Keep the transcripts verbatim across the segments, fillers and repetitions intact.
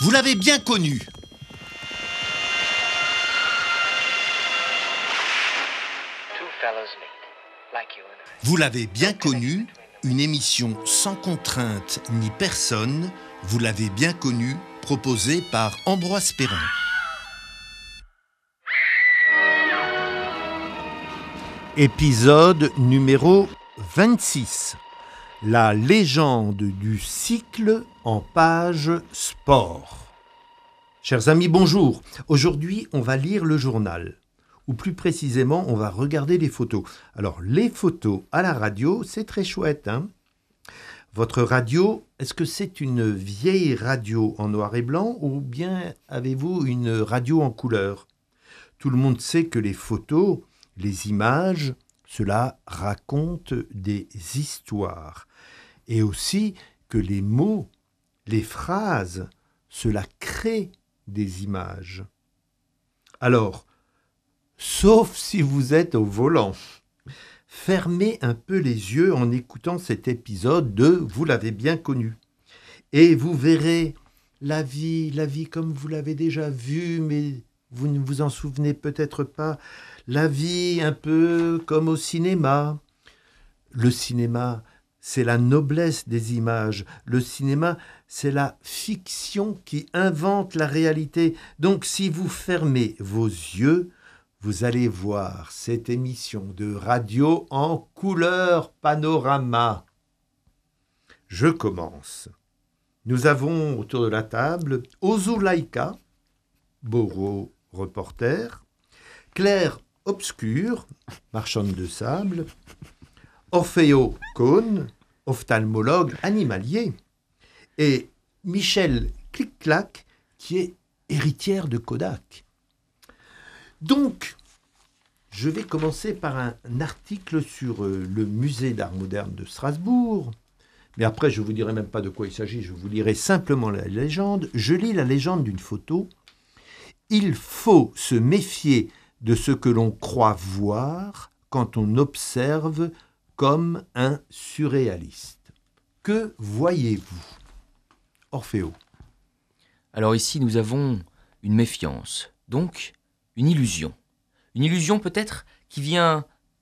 Vous l'avez bien connu. Vous l'avez bien connu, une émission sans contrainte ni personne, vous l'avez bien connu, proposée par Ambroise Perrin. Épisode numéro vingt-six. La légende du cycle en page sport. Chers amis, bonjour. Aujourd'hui, on va lire le journal. Ou plus précisément, on va regarder les photos. Alors, les photos à la radio, c'est très chouette, hein ? Votre radio, est-ce que c'est une vieille radio en noir et blanc ou bien avez-vous une radio en couleur ? Tout le monde sait que les photos, les images, cela raconte des histoires. Et aussi que les mots, les phrases, cela crée des images. Alors, sauf si vous êtes au volant, fermez un peu les yeux en écoutant cet épisode de « Vous l'avez bien connu ». Et vous verrez la vie, la vie comme vous l'avez déjà vue, mais vous ne vous en souvenez peut-être pas. La vie un peu comme au cinéma. Le cinéma, c'est la noblesse des images. Le cinéma, c'est la fiction qui invente la réalité. Donc si vous fermez vos yeux, vous allez voir cette émission de radio en couleur panorama. Je commence. Nous avons autour de la table Ozulaïka, Boro, reporter, Claire Obscure, marchande de sable, Orfeo Cohn, ophtalmologue animalier, et Michel Clic-Clac, qui est héritière de Kodak. Donc, je vais commencer par un article sur euh, le musée d'art moderne de Strasbourg. Mais après, je ne vous dirai même pas de quoi il s'agit, je vous lirai simplement la légende. Je lis la légende d'une photo. Il faut se méfier de ce que l'on croit voir quand on observe comme un surréaliste. Que voyez-vous ? Orfeo. Alors ici, nous avons une méfiance, donc une illusion. Une illusion peut-être qui vient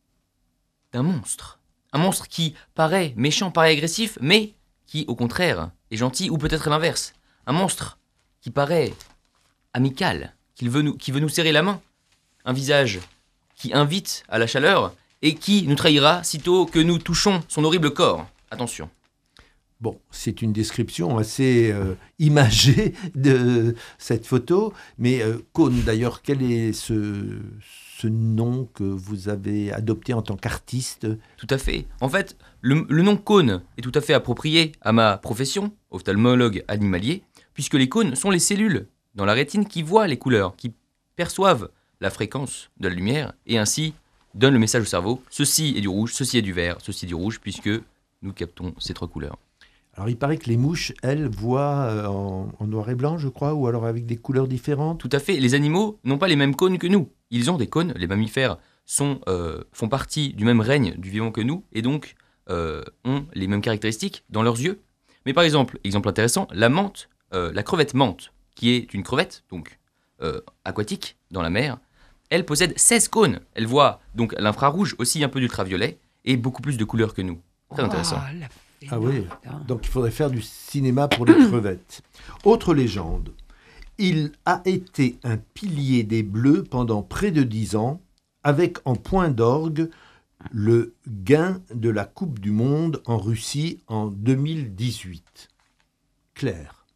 d'un monstre. Un monstre qui paraît méchant, paraît agressif, mais qui, au contraire, est gentil, ou peut-être l'inverse. Un monstre qui paraît amical, qui veut nous, qui veut nous serrer la main. Un visage qui invite à la chaleur et qui nous trahira sitôt que nous touchons son horrible corps. Attention. Bon, c'est une description assez euh, imagée de cette photo, mais euh, Cohn, d'ailleurs, quel est ce, ce nom que vous avez adopté en tant qu'artiste ? Tout à fait. En fait, le, le nom Cohn est tout à fait approprié à ma profession, ophtalmologue animalier, puisque les cônes sont les cellules dans la rétine qui voient les couleurs, qui perçoivent la fréquence de la lumière et ainsi donnent le message au cerveau. Ceci est du rouge, ceci est du vert, ceci est du rouge, puisque nous captons ces trois couleurs. Alors, il paraît que les mouches, elles, voient euh, en, en noir et blanc, je crois, ou alors avec des couleurs différentes. Tout à fait. Les animaux n'ont pas les mêmes cônes que nous. Ils ont des cônes. Les mammifères sont, euh, font partie du même règne du vivant que nous, et donc euh, ont les mêmes caractéristiques dans leurs yeux. Mais par exemple, exemple intéressant, la menthe, euh, la crevette menthe, qui est une crevette, donc euh, aquatique, dans la mer, elle possède seize cônes. Elle voit donc l'infrarouge, aussi un peu d'ultraviolet, et beaucoup plus de couleurs que nous. Très intéressant. Oh, la... Ah oui, donc il faudrait faire du cinéma pour les crevettes. Autre légende, il a été un pilier des Bleus pendant près de dix ans, avec en point d'orgue le gain de la Coupe du Monde en Russie en deux mille dix-huit. Claire.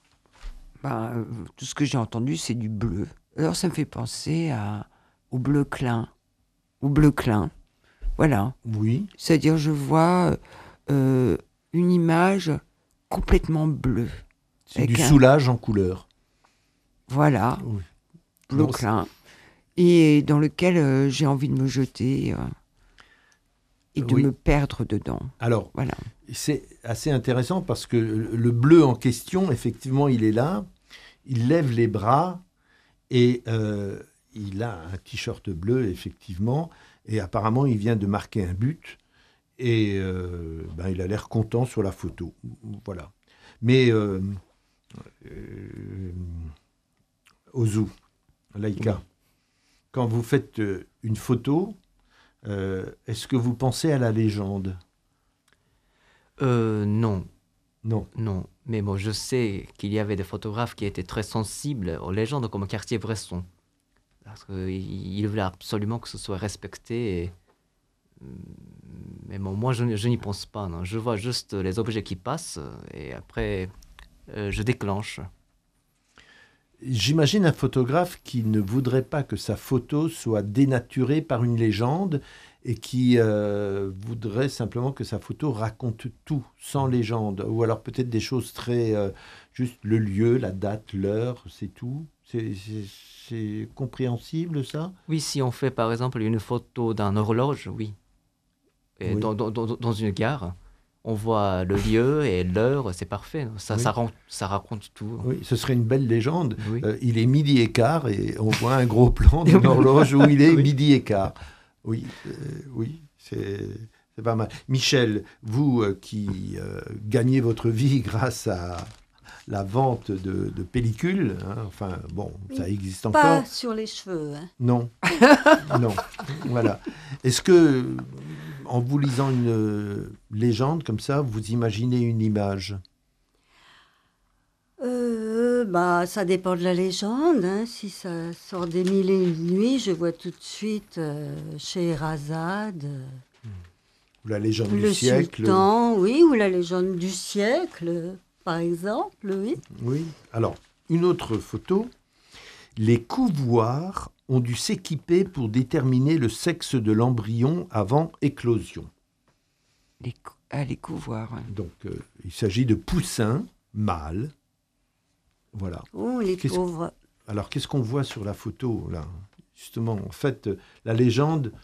Ben, euh, tout ce que j'ai entendu, c'est du bleu. Alors ça me fait penser à, au bleu clin. Au bleu clin. Voilà. Oui. C'est-à-dire, je vois... Euh, une image complètement bleue. C'est du un... soulage en couleur. Voilà, oui. bleu clin. Et dans lequel euh, j'ai envie de me jeter euh, et de oui. me perdre dedans. Alors, voilà. C'est assez intéressant parce que le bleu en question, effectivement, il est là, il lève les bras et euh, il a un t-shirt bleu, effectivement, et apparemment, il vient de marquer un but. Et euh, ben, il a l'air content sur la photo. Voilà. Mais euh, euh, Ozu, Laïka, oui. Quand vous faites euh, une photo, euh, est-ce que vous pensez à la légende? euh, Non. Non. Non. Mais bon, je sais qu'il y avait des photographes qui étaient très sensibles aux légendes, comme Cartier-Bresson. Parce qu'il voulait absolument que ce soit respecté. Et... Mais bon, moi, je, je n'y pense pas. Non. Je vois juste les objets qui passent et après, euh, je déclenche. J'imagine un photographe qui ne voudrait pas que sa photo soit dénaturée par une légende et qui euh, voudrait simplement que sa photo raconte tout, sans légende. Ou alors peut-être des choses très... Euh, juste le lieu, la date, l'heure, c'est tout. C'est, c'est, c'est compréhensible, ça? Oui, si on fait par exemple une photo d'un horloge, oui. Et oui. Dans, dans, dans une gare, on voit le lieu et l'heure, c'est parfait. Ça, oui. ça, rend, ça raconte tout. Oui, ce serait une belle légende. Oui. Euh, il est midi et quart et on voit un gros plan d'une horloge où il est oui. midi et quart. Oui, euh, oui, c'est, c'est pas mal. Michel, vous euh, qui euh, gagnez votre vie grâce à la vente de, de pellicules, hein, enfin, bon, oui, ça existe encore. Pas sur les cheveux. Hein. Non, non, voilà. Est-ce que, en vous lisant une euh, légende comme ça, vous imaginez une image? Euh, bah, ça dépend de la légende. Hein. Si ça sort des Mille et une nuits, je vois tout de suite euh, Scheherazade. Ou la légende le du siècle. Sultan, oui, ou la légende du siècle, par exemple, oui. Oui. Alors, une autre photo. Les couvoirs ont dû s'équiper pour déterminer le sexe de l'embryon avant éclosion. Les, cou- ah, les couvoirs. Hein. Donc, euh, il s'agit de poussins mâles. Voilà. Oh, les qu'est-ce... pauvres. Alors, qu'est-ce qu'on voit sur la photo, là? Justement, en fait, la légende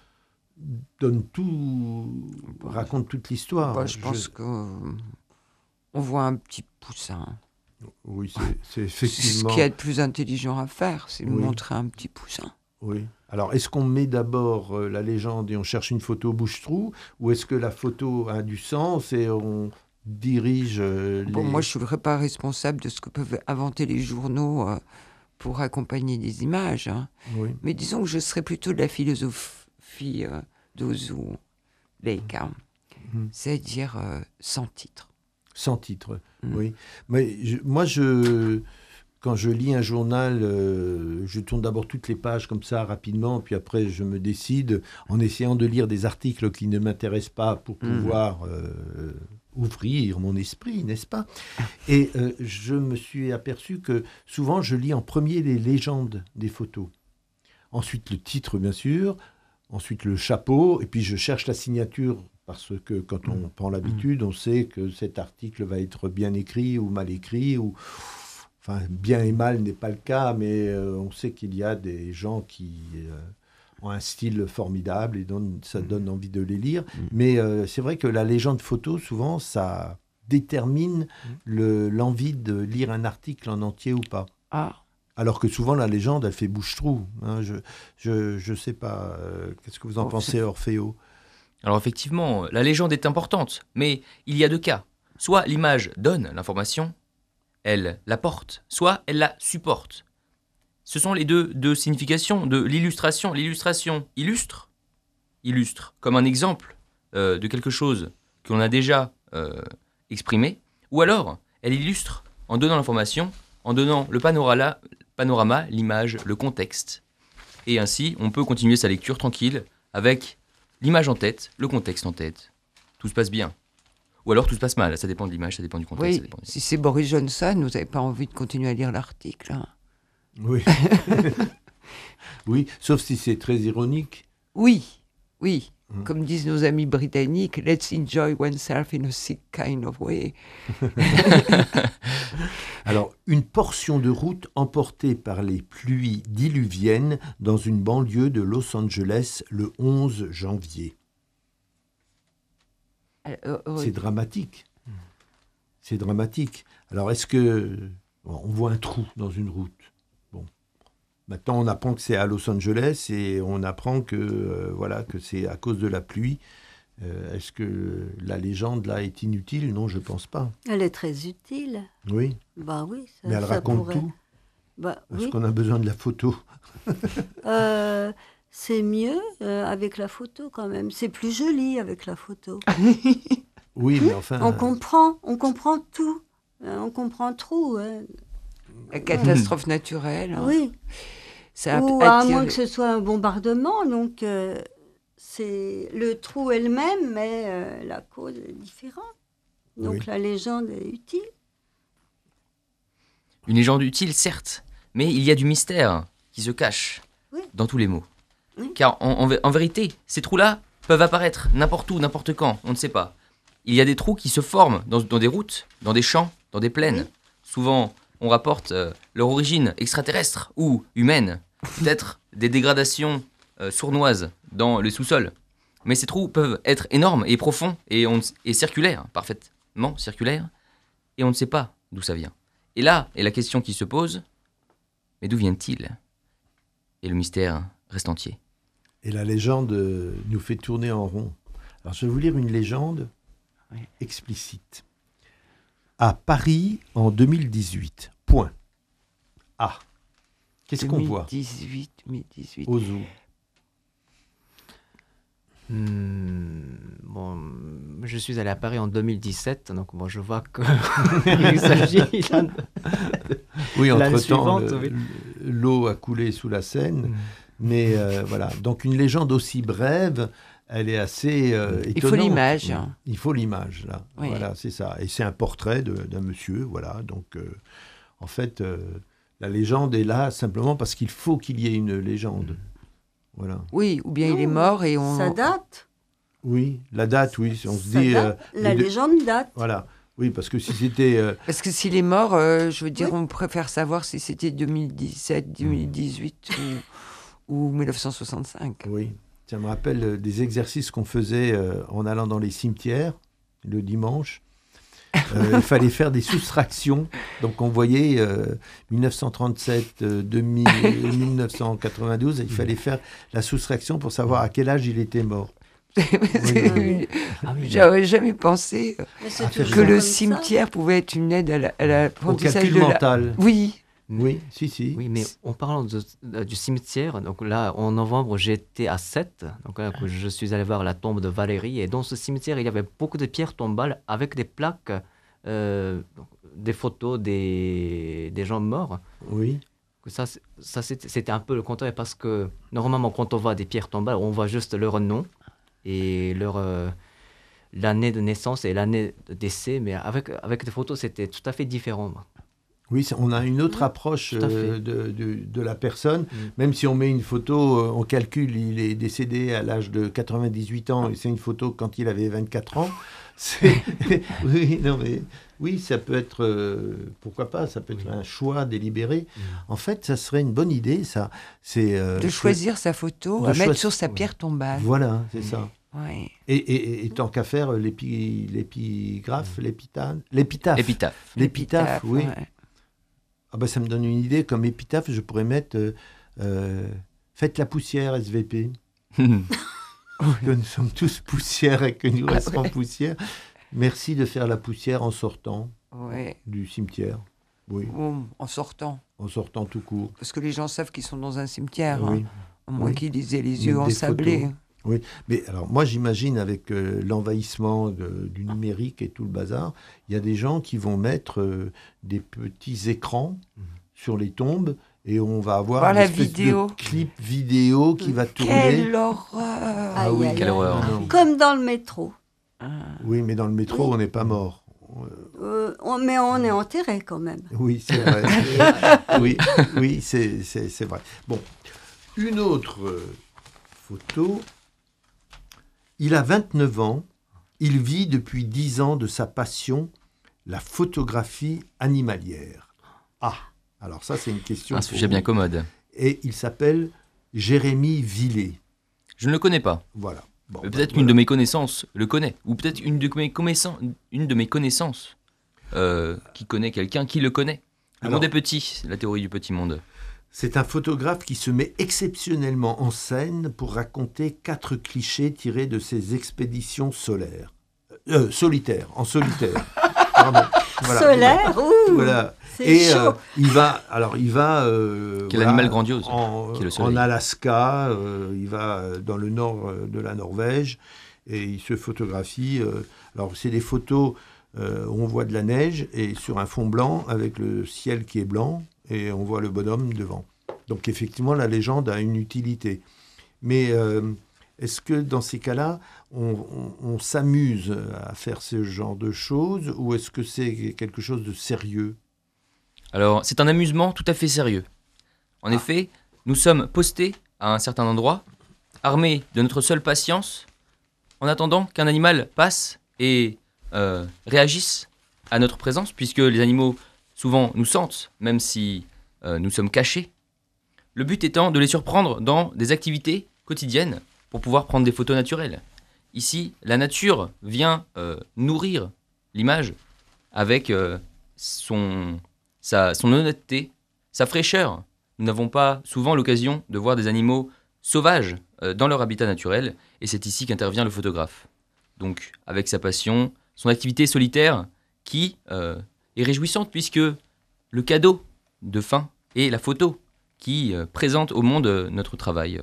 donne tout, bah, raconte toute l'histoire. Bah, je, je pense qu'on euh, voit un petit poussin. Oui, c'est, c'est effectivement... Ce qui est le plus intelligent à faire, c'est oui. montrer un petit poussin. Oui. Alors, est-ce qu'on met d'abord euh, la légende et on cherche une photo bouche-trou, ou est-ce que la photo a du sens et on dirige euh, les... Bon, moi, je ne serais pas responsable de ce que peuvent inventer les journaux euh, pour accompagner des images. Hein. Oui. Mais disons que je serais plutôt de la philosophie euh, d'Ozu Laïka, mmh. c'est-à-dire euh, sans titre. Sans titre, mmh. oui. Mais je, moi, je, quand je lis un journal, euh, je tourne d'abord toutes les pages comme ça, rapidement, puis après, je me décide en essayant de lire des articles qui ne m'intéressent pas pour pouvoir mmh. euh, ouvrir mon esprit, n'est-ce pas? Et euh, je me suis aperçu que souvent, je lis en premier les légendes des photos. Ensuite, le titre, bien sûr. Ensuite, le chapeau. Et puis, je cherche la signature. Parce que quand on mmh. prend l'habitude, on sait que cet article va être bien écrit ou mal écrit. Ou... Enfin, bien et mal n'est pas le cas, mais euh, on sait qu'il y a des gens qui euh, ont un style formidable et donc ça donne envie de les lire. Mmh. Mais euh, c'est vrai que la légende photo, souvent, ça détermine mmh. le, l'envie de lire un article en entier ou pas. Ah. Alors que souvent, la légende, elle fait bouche-trou. Hein, je je, je sais pas. Euh, qu'est-ce que vous en oh, pensez, Orfeo? Alors effectivement, la légende est importante, mais il y a deux cas. Soit l'image donne l'information, elle la porte, soit elle la supporte. Ce sont les deux, deux significations de l'illustration. L'illustration illustre, illustre comme un exemple euh, de quelque chose que l'on a déjà euh, exprimé, ou alors elle illustre en donnant l'information, en donnant le panorama, panorama, l'image, le contexte. Et ainsi, on peut continuer sa lecture tranquille avec l'image en tête, le contexte en tête. Tout se passe bien. Ou alors tout se passe mal. Ça dépend de l'image, ça dépend du contexte. Oui, ça dépend de... si c'est Boris Johnson, vous n'avez pas envie de continuer à lire l'article. Hein. Oui. Oui, sauf si c'est très ironique. Oui, oui. Mmh. Comme disent nos amis britanniques, let's enjoy oneself in a sick kind of way. Alors, une portion de route emportée par les pluies diluviennes dans une banlieue de Los Angeles le onze janvier. Euh, oui. C'est dramatique. Mmh. C'est dramatique. Alors, est-ce que... Bon, on voit un trou dans une route. Bon. Maintenant, on apprend que c'est à Los Angeles et on apprend que, euh, voilà, que c'est à cause de la pluie. Euh, est-ce que la légende, là, est inutile? Non, je pense pas. Elle est très utile. Oui, Bah oui. Ça, mais elle ça raconte pourrait- tout. Bah Est-ce oui. qu'on a besoin de la photo? Euh, c'est mieux euh, avec la photo quand même. C'est plus joli avec la photo. Oui, mais enfin... On comprend, on comprend tout. Euh, on comprend trop. hein. La catastrophe naturelle. hein. Oui. Ça Ou à attire moins les- que ce soit un bombardement, donc euh, c'est le trou est le même, mais euh, la cause est différente. Donc Oui. la légende est utile. Une légende utile, certes, mais il y a du mystère qui se cache Oui. dans tous les mots. Oui. Car en, en vé- en vérité, ces trous-là peuvent apparaître n'importe où, n'importe quand, on ne sait pas. Il y a des trous qui se forment dans, dans des routes, dans des champs, dans des plaines. Oui. Souvent, on rapporte euh, leur origine extraterrestre ou humaine, peut-être des dégradations euh, sournoises dans le sous-sol. Mais ces trous peuvent être énormes et profonds et, on, ne s- et circulaires, parfaitement circulaires, et on ne sait pas d'où ça vient. Et là est la question qui se pose, mais d'où viennent-ils? Et le mystère reste entier. Et la légende euh, nous fait tourner en rond. Alors, je vais vous lire une légende Oui. explicite. À Paris, en deux mille dix-huit. Point. Ah. Qu'est-ce qu'on voit deux mille dix-huit, deux mille dix-huit. au zoo? Hmm, bon, je suis allé à Paris en deux mille dix-sept, donc bon, je vois qu'il s'agit d'un- Oui, L'année entre-temps, suivante, le- oui. le- l'eau a coulé sous la Seine. Mais euh, voilà, donc une légende aussi brève, elle est assez euh, étonnante. Il faut l'image. hein. Il faut l'image, là. Oui. Voilà, c'est ça. Et c'est un portrait de- d'un monsieur, voilà. Donc, euh, en fait, euh, la légende est là simplement parce qu'il faut qu'il y ait une légende. Voilà. Oui, ou bien il est Non, mort et on. Ça date. Oui, la date, oui. On se Ça dit... date. euh, La les deux- légende date. Voilà. Oui, parce que si c'était... euh, Parce que s'il est mort, euh, je veux dire, Oui. on préfère savoir si c'était deux mille dix-sept, deux mille dix-huit ou, ou mille neuf cent soixante-cinq. Oui, ça me rappelle euh, des exercices qu'on faisait euh, en allant dans les cimetières le dimanche. Euh, il fallait faire des soustractions. Donc on voyait euh, mille neuf cent trente-sept, euh, deux mille, mille neuf cent quatre-vingt-douze, et il fallait faire la soustraction pour savoir à quel âge il était mort. C'est- Ah oui, J'aurais jamais pensé Mais c'est Ah, toujours que le comme ça. cimetière pouvait être une aide à la- à Au l'apprentissage calcul de la... mental. Oui, Oui, si, si. Oui, mais en parlant de- de- du cimetière, donc là, en novembre, j'étais à Sète, donc là, que je suis allé voir la tombe de Valérie, et dans ce cimetière, il y avait beaucoup de pierres tombales avec des plaques, euh, donc, des photos des, des gens morts. Oui, Que Ça, c'est- ça c'était c'était un peu le contraire, parce que normalement, quand on voit des pierres tombales, on voit juste leur nom et leur euh, l'année de naissance et l'année de décès, mais avec, avec des photos, c'était tout à fait différent. oui, c'est- on a une autre approche Tout à euh, fait. de, de- de la personne. Mm. Même si on met une photo, euh, on calcule, il est décédé à l'âge de quatre-vingt-dix-huit ans, et c'est une photo quand il avait vingt-quatre ans. C'est- oui, non, mais oui, ça peut être, euh, pourquoi pas, ça peut être Oui. un choix délibéré. Mm. En fait, ça serait une bonne idée, ça. C'est euh, de c'est- choisir sa photo, de à mettre choisir- sur sa oui. pierre tombale. Voilà, c'est ça. Ouais. Et, et- et tant qu'à faire, euh, l'épi- l'épigraphe, l'épitaphe, l'épitaphe. Épitaphe. L'épitaphe, oui. ouais. Ah ben, ça me donne une idée. Comme épitaphe, je pourrais mettre euh, euh, Faites la poussière, S V P. Que nous sommes tous poussière et que nous Ah resterons ouais. poussière. Merci de faire la poussière en sortant Ouais. du cimetière. Oui, Ou en sortant. en sortant tout court. Parce que les gens savent qu'ils sont dans un cimetière. Oui. hein. À moins Oui. qu'ils aient les Mettre yeux des ensablés. photos. Mais alors, moi, j'imagine avec euh, l'envahissement de- du numérique et tout le bazar, il y a des gens qui vont mettre euh, des petits écrans Mhm. sur les tombes et on va avoir Voir une la espèce vidéo. de clip vidéo qui va tourner. Quelle horreur Ah oui, Aïe, aïe, quelle aïe. horreur. Non, non. Comme dans le métro. Ah. Oui, mais dans le métro, Oui. on n'est pas mort. Euh, on- mais on est enterré quand même. Oui, c'est vrai. oui, oui, c'est, c'est, c'est vrai. Bon, une autre euh, photo. Il a vingt-neuf ans. Il vit depuis dix ans de sa passion, la photographie animalière. Ah, alors ça, c'est une question. Un pour sujet vous. bien commode. Et il s'appelle Jérémy Villet. Je ne le connais pas. Voilà. Bon, Mais ben, peut-être voilà. une de mes connaissances le connaît. Ou peut-être une de mes connaissances, une de mes connaissances euh, qui connaît quelqu'un qui le connaît. Le Alors- monde est petit, c'est la théorie du petit monde. C'est un photographe qui se met exceptionnellement en scène pour raconter quatre clichés tirés de ses expéditions solaires. Euh, solitaires, en solitaire. Pardon. Voilà. Solaire, ouh, Voilà. c'est Et chaud. euh, il va, alors il va, euh, Quel voilà, animal grandiose, en, qui est le soleil. en Alaska, euh, il va dans le nord euh, de la Norvège et il se photographie. euh, alors c'est des photos euh, où on voit de la neige et sur un fond blanc avec le ciel qui est blanc et on voit le bonhomme devant. Donc effectivement la légende a une utilité. Mais euh, est-ce que dans ces cas-là, on, on- on s'amuse à faire ce genre de choses ou est-ce que c'est quelque chose de sérieux? Alors, c'est un amusement tout à fait sérieux. En effet, nous sommes postés à un certain endroit, armés de notre seule patience, en attendant qu'un animal passe et euh, réagisse à notre présence, puisque les animaux souvent nous sentent, même si euh, nous sommes cachés. Le but étant de les surprendre dans des activités quotidiennes pour pouvoir prendre des photos naturelles. Ici, la nature vient euh, nourrir l'image avec euh, son, sa, son honnêteté, sa fraîcheur. Nous n'avons pas souvent l'occasion de voir des animaux sauvages euh, dans leur habitat naturel, et c'est ici qu'intervient le photographe. Donc, avec sa passion, son activité solitaire, qui euh, est réjouissante, puisque le cadeau de fin est la photo, qui euh, présente au monde euh, notre travail.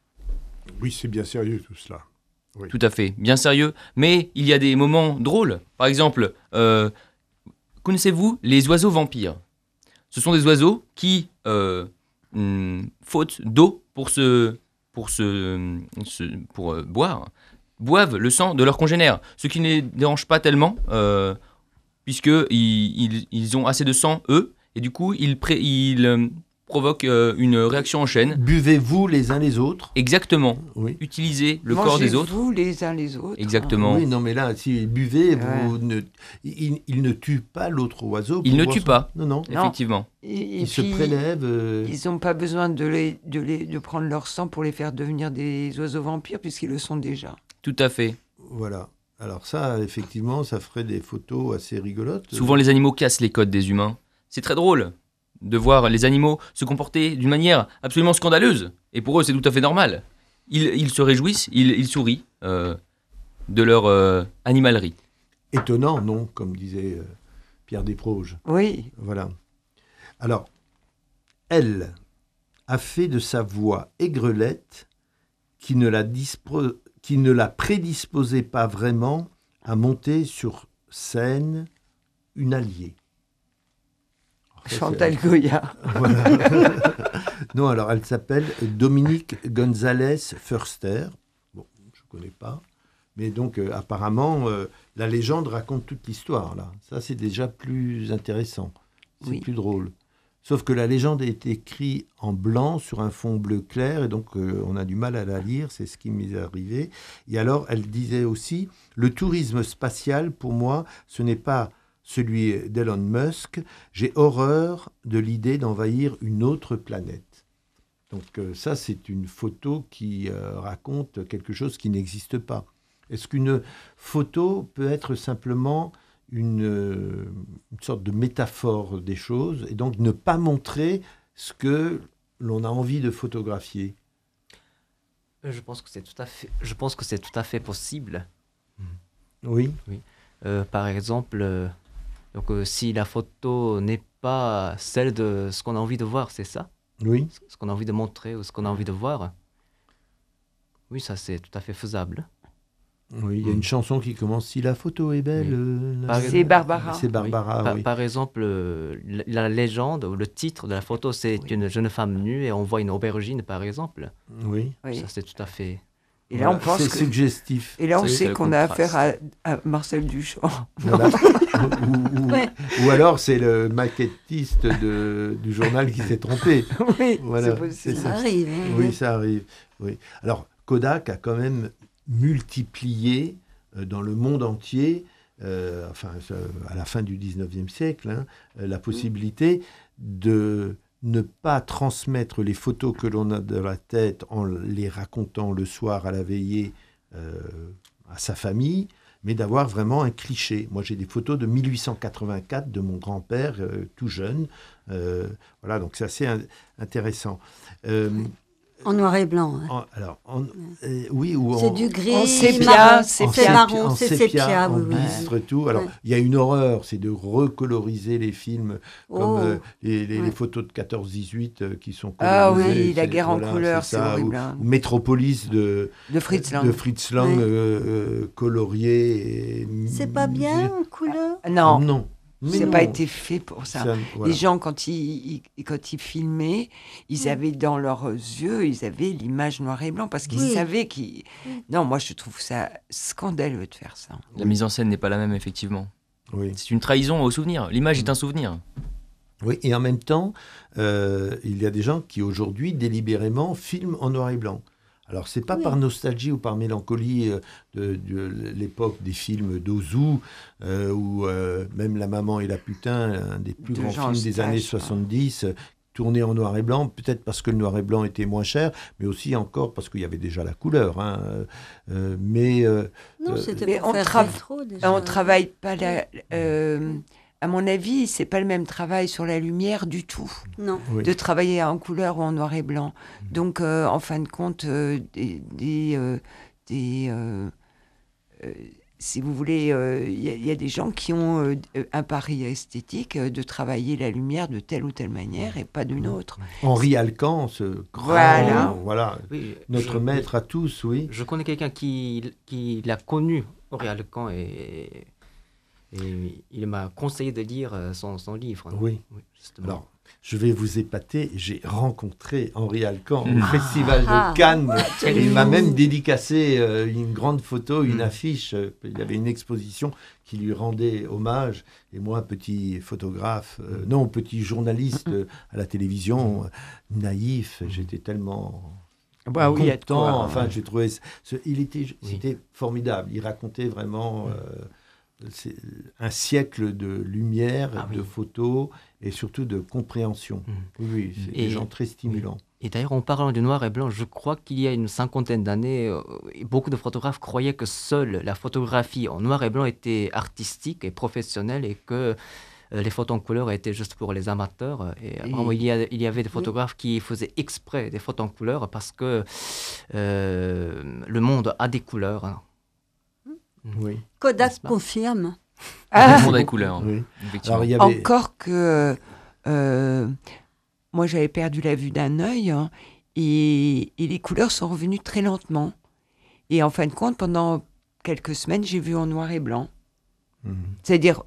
Oui, c'est bien sérieux tout cela. Tout à fait, bien sérieux, mais il y a des moments drôles. Par exemple, euh, connaissez-vous les oiseaux vampires? Ce sont des oiseaux qui, euh, hum, faute d'eau pour, se, pour, se, se- pour euh, boire, boivent le sang de leurs congénères, ce qui ne les dérange pas tellement, euh, puisqu'ils ils, ils ont assez de sang, eux, et du coup, ils, pré- ils euh, provoquent euh, une réaction en chaîne. Buvez-vous les uns les autres? Exactement, Oui. utiliser le corps des autres. Mangez-vous les uns les autres. Exactement. Oui, non, mais là, si buvez, vous Ouais. ne, il, il ne tue pas l'autre oiseau. Il pour ne boire tue son- pas. Non, non. Non. Effectivement. Et, et Il se puis, prélève. euh, Ils n'ont pas besoin de, les, de, les, de prendre leur sang pour les faire devenir des oiseaux vampires, puisqu'ils le sont déjà. Tout à fait. Voilà. Alors ça, effectivement, ça ferait des photos assez rigolotes. Souvent, les animaux cassent les codes des humains. C'est très drôle de voir les animaux se comporter d'une manière absolument scandaleuse. Et pour eux, c'est tout à fait normal. Ils, ils se réjouissent, ils, ils sourient euh, de leur euh, animalerie. Étonnant, non, comme disait euh, Pierre Desproges. Oui, Voilà. Alors, elle a fait de sa voix aigrelette qui ne la, dispro- qui ne la prédisposait pas vraiment à monter sur scène une alliée. Alors ça, c'est- Chantal Goya. Voilà. Non, alors elle s'appelle Dominique González Förster. Bon, je ne connais pas. Mais donc, euh, apparemment, euh, la légende raconte toute l'histoire, là. Ça, c'est déjà plus intéressant. C'est Oui. plus drôle. Sauf que la légende est écrite en blanc sur un fond bleu clair, et donc euh, on a du mal à la lire, c'est ce qui m'est arrivé. Et alors, elle disait aussi, le tourisme spatial, pour moi, ce n'est pas celui d'Elon Musk. J'ai horreur de l'idée d'envahir une autre planète. Donc euh, ça, c'est une photo qui euh, raconte quelque chose qui n'existe pas. Est-ce qu'une photo peut être simplement une, euh, une sorte de métaphore des choses et donc ne pas montrer ce que l'on a envie de photographier? Euh, Je pense que c'est tout à fait, je pense que c'est tout à fait possible. Oui, Euh, par exemple, euh, donc, euh, si la photo n'est pas celle de ce qu'on a envie de voir, c'est ça? oui. Ce qu'on a envie de montrer ou ce qu'on a envie de voir? Oui, ça c'est tout à fait faisable. Oui, il y a une chanson qui commence « Si la photo est belle... Oui. euh, Par- C'est Barbara. C'est Barbara, par, oui. par exemple, euh, la, la légende ou le titre de la photo, c'est Oui. une jeune femme nue et on voit une aubergine, par exemple. Oui. Oui. Ça c'est tout à fait. Et là, on Voilà, pense c'est que... suggestif. Et là, on C'est- c'est sait le qu'on a contraste. affaire à, à Marcel Duchamp. Voilà. ou, ou- Ouais. ou alors c'est le maquettiste de- du journal qui s'est trompé. Oui, Voilà, c'est possible. c'est Ça arrive. hein. Oui, ça arrive. Oui. Alors, Kodak a quand même multiplié euh, dans le monde entier, euh, enfin, ça, à la fin du dix-neuvième siècle, hein, euh, la possibilité de ne pas transmettre les photos que l'on a de la tête en les racontant le soir à la veillée euh, à sa famille, mais d'avoir vraiment un cliché. Moi, j'ai des photos de mille huit cent quatre-vingt-quatre de mon grand-père, euh, tout jeune. Euh, voilà, donc c'est assez in- intéressant. Euh, En noir et blanc. hein. en- alors, en- euh, oui, ou en... C'est du gris, en sépia, marron, sépia. c'est marron, en c'est sépia, sépia, en oui, oui. bistre, tout. Alors, Ouais. il y a une horreur, c'est de recoloriser les films comme Oh, euh, les, les- les ouais. photos de quatorze dix-huit euh, qui sont Ah colorisées. oui, la C'est- guerre en voilà, couleur, c'est c'est ça, horrible. ou- hein. ou Métropolis de, De Fritz Lang. de Fritz Lang, Ouais. euh, euh, colorié. et C'est pas bien en couleur Ah, Non, Non. Mais ça n'a non. pas été fait pour ça. Ça, voilà. Les gens, quand ils, ils- quand ils filmaient, ils Mm. avaient dans leurs yeux, ils avaient l'image noir et blanc parce qu'ils Oui. savaient qu'ils... Mm. Non, moi, je trouve ça scandaleux de faire ça. La mise en scène n'est pas la même, effectivement. Oui. C'est une trahison au souvenir. L'image est un souvenir. Oui, et en même temps, euh, il y a des gens qui aujourd'hui délibérément filment en noir et blanc. Alors, c'est pas Oui. par nostalgie ou par mélancolie euh, de, de l'époque des films d'Ozu, euh, ou euh, même La Maman et la Putain, un des plus De grands Jean films des Eustache, années hein. soixante-dix, euh, tourné en noir et blanc, peut-être parce que le noir et blanc était moins cher, mais aussi encore parce qu'il y avait déjà la couleur. Hein, euh, euh, mais euh, Non, Euh, c'était mais pour on faire trava- rétro déjà. On ne travaille pas la... euh, à mon avis, c'est pas le même travail sur la lumière du tout, Non. oui. de travailler en couleur ou en noir et blanc. Donc, euh, en fin de compte, euh, des, des, euh, des, euh, euh, si vous voulez, euh, il y, a- il y a des gens qui ont euh, un pari esthétique euh, de travailler la lumière de telle ou telle manière et pas d'une autre. Henri Alcan, ce grand, Voilà. voilà, Oui, notre je- maître à tous, oui. Je connais quelqu'un qui, qui l'a connu, Henri Alcan, et, et il m'a conseillé de lire euh, son, son livre. Oui. Justement. Alors, je vais vous épater. J'ai rencontré Henri Alcan au Ah. Festival Ah. de Cannes. quel Il m'a fou. même dédicacé euh, une grande photo, une Mm. affiche. Euh, Il y avait une exposition qui lui rendait hommage. Et moi, petit photographe, euh, non, petit journaliste euh, à la télévision, euh, naïf, j'étais tellement Bah oui, il y a de content. quoi, Enfin, ouais. j'ai trouvé, ce- il était, Oui. c'était formidable. Il racontait vraiment euh, c'est un siècle de lumière, Ah oui. de photos et surtout de compréhension. Mm. Oui, oui, c'est Et- des gens très stimulants. Et d'ailleurs, en parlant du noir et blanc, je crois qu'il y a une cinquantaine d'années, euh, beaucoup de photographes croyaient que seule la photographie en noir et blanc était artistique et professionnelle et que euh, les photos en couleur étaient juste pour les amateurs. Et, Et- vraiment, il y, a- il y avait des photographes qui faisaient exprès des photos en couleur parce que euh, le monde a des couleurs. hein. Oui, Kodak N'est-ce pas confirme. Ah, Le monde a des couleurs. oui. Effectivement. Alors, il y avait... encore que euh, moi j'avais perdu la vue d'un œil hein, et, et les couleurs sont revenues très lentement. Et en fin de compte, pendant quelques semaines, j'ai vu en noir et blanc. Mhm. C'est-à-dire,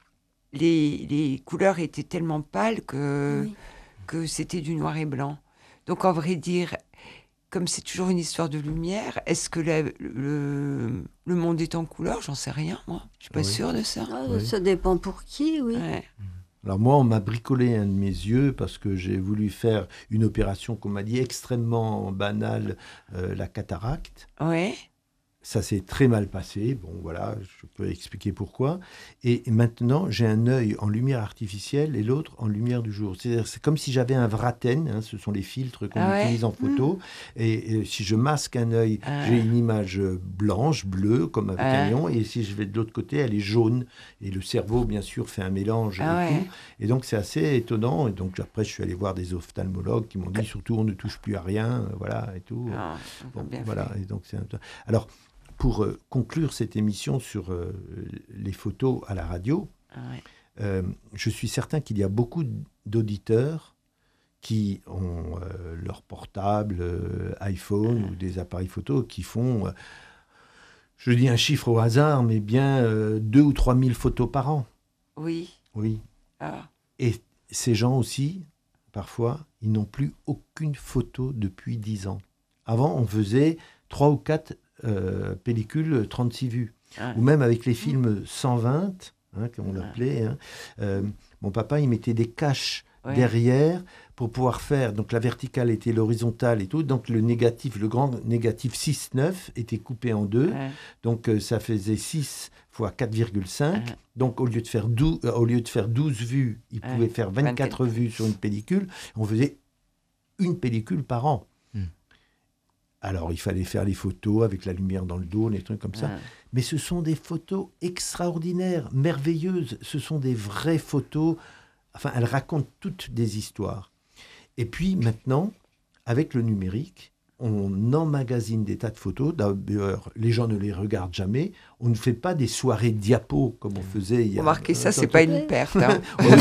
les, les couleurs étaient tellement pâles que, Oui. que c'était du noir et blanc. Donc, en vrai dire, comme c'est toujours une histoire de lumière, est-ce que la- le, le monde est en couleur? J'en sais rien, moi. Je suis pas Oui. sûre de ça. Ah, Oui. Ça dépend pour qui, oui. Ouais. Alors moi, on m'a bricolé un de mes yeux parce que j'ai voulu faire une opération qu'on m'a dit extrêmement banale, euh, la cataracte. Ouais. Ça s'est très mal passé. Bon, voilà, je peux expliquer pourquoi. Et maintenant, j'ai un œil en lumière artificielle et l'autre en lumière du jour. C'est-à-dire, c'est comme si j'avais un vraten. Hein, ce sont les filtres qu'on Ah ouais. utilise en photo. Et, et si je masque un œil, Ah. j'ai une image blanche, bleue, comme avec Ah. un lion. Et si je vais de l'autre côté, elle est jaune. Et le cerveau, bien sûr, fait un mélange Ah et ouais. tout. Et donc, c'est assez étonnant. Et donc, après, je suis allé voir des ophtalmologues qui m'ont dit, surtout, on ne touche plus à rien. euh, Voilà, et tout. Ah, Bon, bien voilà. fait. Et donc, c'est un... Alors, pour euh, conclure cette émission sur euh, les photos à la radio, Ah ouais. euh, je suis certain qu'il y a beaucoup d'auditeurs qui ont euh, leur portable, euh, iPhone ou des appareils photo qui font, euh, je dis un chiffre au hasard, mais bien euh, deux ou trois mille photos par an. Oui. Oui. Ah. Et ces gens aussi, parfois, ils n'ont plus aucune photo depuis dix ans. Avant, on faisait trois ou quatre euh, pellicules trente-six vues. Ah. Ou même avec les films cent vingt, hein, comme on l'appelait. Hein, euh, mon papa, il mettait des caches Ouais. derrière pour pouvoir faire. Donc la verticale était l'horizontale et tout. Donc le négatif, le grand négatif six neuf était coupé en deux. Ouais. Donc euh, ça faisait six fois quatre virgule cinq. Ouais. Donc au lieu de faire douze, euh, au lieu de faire douze vues, il Ouais. pouvait faire vingt-quatre vingt-quatre. vues sur une pellicule. On faisait une pellicule par an. Hmm. Alors, il fallait faire les photos avec la lumière dans le dos, des trucs comme ça. Ouais. Mais ce sont des photos extraordinaires, merveilleuses. Ce sont des vraies photos. Enfin, elles racontent toutes des histoires. Et puis, maintenant, avec le numérique, on emmagasine des tas de photos. D'ailleurs, les gens ne les regardent jamais. On ne fait pas des soirées diapos comme on faisait il y a... Remarquez, ça, c'est Quand- pas une perte. hein.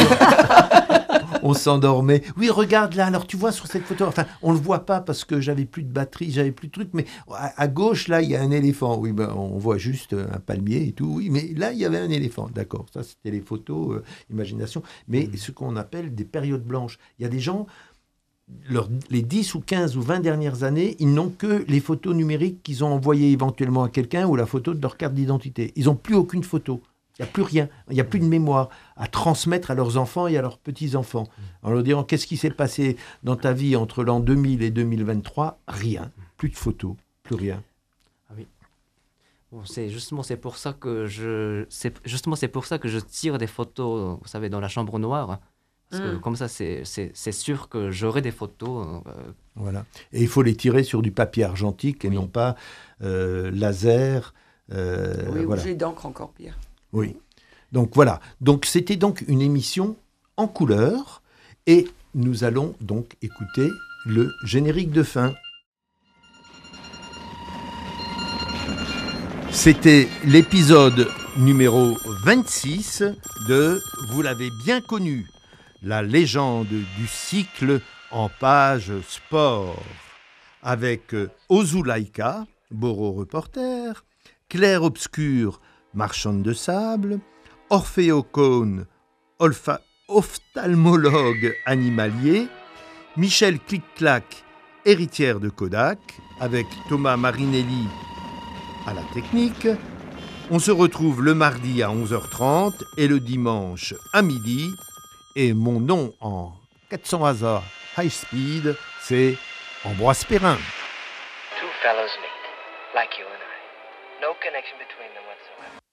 On s'endormait. Oui, regarde là, alors tu vois sur cette photo, enfin, on ne le voit pas parce que j'avais plus de batterie, j'avais plus de trucs, mais à, à gauche, là, il y a un éléphant. Oui, ben, on voit juste un palmier et tout, oui, mais là, il y avait un éléphant. D'accord, ça, c'était les photos, euh, imagination. Mais ce qu'on appelle des périodes blanches. Il y a des gens, leur- les dix ou quinze ou vingt dernières années, ils n'ont que les photos numériques qu'ils ont envoyées éventuellement à quelqu'un ou la photo de leur carte d'identité. Ils n'ont plus aucune photo. Il n'y a plus rien, il n'y a plus de mémoire à transmettre à leurs enfants et à leurs petits-enfants. En leur disant, qu'est-ce qui s'est passé dans ta vie entre l'an deux mille et deux mille vingt-trois? Rien. Plus de photos, plus rien. Bon, c'est justement c'est pour ça que je c'est justement c'est pour ça que je tire des photos, vous savez, dans la chambre noire, parce que Mm. comme ça c'est c'est c'est sûr que j'aurai des photos. euh, Voilà. Et il faut les tirer sur du papier argentique et Oui. non pas euh, laser. euh, Oui, ou voilà. j'ai d'encre encore pire. Oui. Donc voilà. Donc c'était donc une émission en couleur et nous allons donc écouter le générique de fin. C'était l'épisode numéro vingt-six de Vous l'avez bien connu, la légende du cycle en page sport, avec Ozulaïka, Boro reporter, Claire Obscure, marchande de sable, Orphéocone, olfa- ophtalmologue animalier, Michel Clic-Clac, héritière de Kodak, avec Thomas Marinelli à la technique. On se retrouve le mardi à onze heures trente et le dimanche à midi. Et mon nom en quatre cents hasards high speed, c'est Ambroise Perrin. Two fellows meet, like you and I. No connection between them whatsoever.